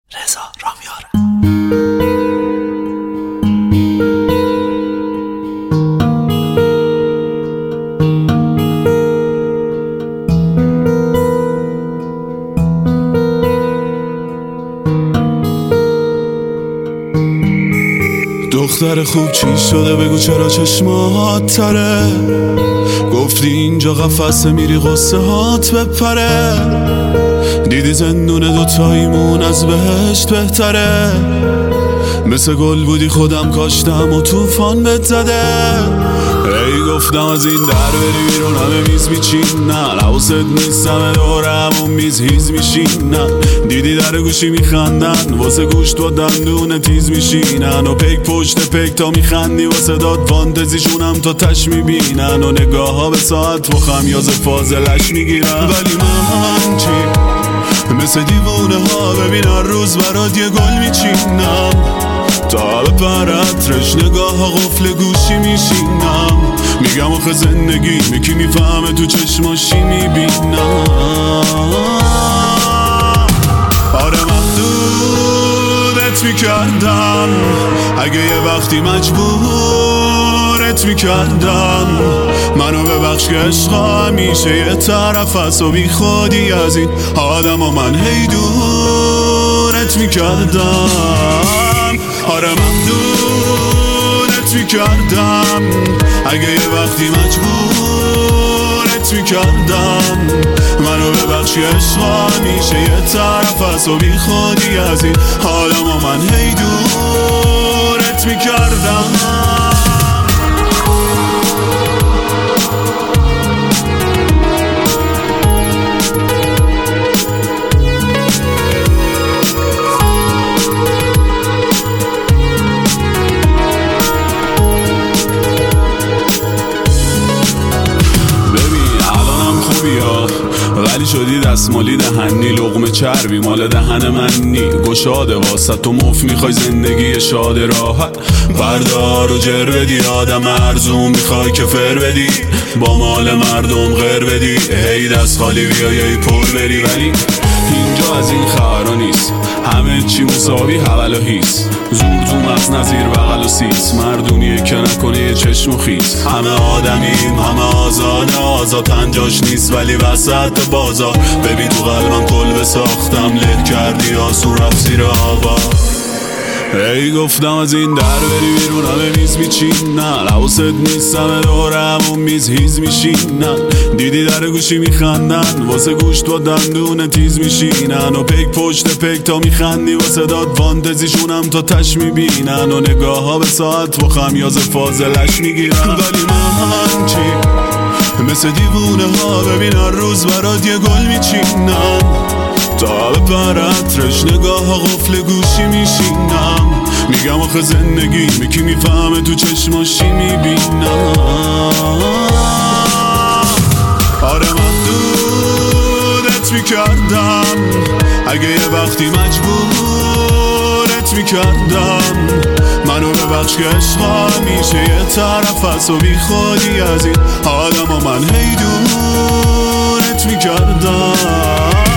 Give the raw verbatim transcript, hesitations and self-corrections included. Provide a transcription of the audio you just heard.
رضا رامیاره. دختر خوب چی شده بگو چرا چشمات تره؟ گفتی اینجا قفسه میری قصه هات بپره. دیدی زندون دوتاییمون از بهشت بهتره. مثل گل بودی خودم کاشتم و توفان بهت زده. ای گفتم از این در بری بیرون همه میز میچینن، حواست نیست همه دوره همون میز هیز میشینن. دیدی در گوشی میخندن واسه گوشت و دندون تیز میشینن، و پیک پشت پیک تا میخندی واسه داد فانتزیشونم تا تش میبینن، و نگاه ها به ساعت و خمیاز فاضلش میگیرن. ولی من چی؟ مثل دیوونه ها ببین هر روز برات یه گل میچینم، تا بپرد رش نگاه ها قفل گوشی میشینم. میگم آخه زندگی میکی میفهمه تو چشماشی میبینم. آره محدودت میکردم اگه یه وقتی مجبورت میکردم. منو ببخش که عشقا همیشه یه طرف هست و بی خودی از این آدم و من هی دورت میکردم. آره محدودت میکردم اگه یه وقتی مجبورت میکردم. منو ببخش که عشقا همیشه یه طرف هست و بی خودی از این آدم و من هی دورت میکردم. ولی شدی دستمالی دهنی، لقمه چربی مال دهن منی. گشاده واسه تو مف میخوای زندگی شاد راحت، بردار و جر بدی آدم ارزون میخوای که فر بدی، با مال مردم غیر بدی. هی دست خالی بیایی پر بری، ولی اینجا از این خبرها نیست. همه چی مساوی حول و هیست، زور تو مغز نظیر بغل و سیس. مردونیه که نکنه یه چشم و خیس. همه آدمیم همه آزاده، آزاد انجاش نیست ولی وسط بازار. ببین تو قلبم کلبه ساختم، له کردی آسون رفت زیر آوا. ای گفتم از این در بری بیرون همه میز میچینن، حواست نیست همه دوره همون میز هیز میشینن. دیدی در گوشی میخندن واسه گوشت و دندون تیز میشینن، و پیک پشت پیک تا میخندی واسه داد فانتزیشونم تا تش میبینن، و نگاه ها به ساعت و خمیاز فاضلش میگیرن. ولی من چی؟ مثل دیوونه ها ببین هر روز برات یه گل میچینم، تا بپرد رش نگاه ها قفل گوشی میشینم. میگم آخه زندگی میکی میفهمه تو چشماشی میبینم. آره محدودت میکردم اگه یه وقتی مجبورت میکردم. منو ببخش که عشقا همیشه یه طرف هست و بی خودی از این آدم و من هی دورت میکردم.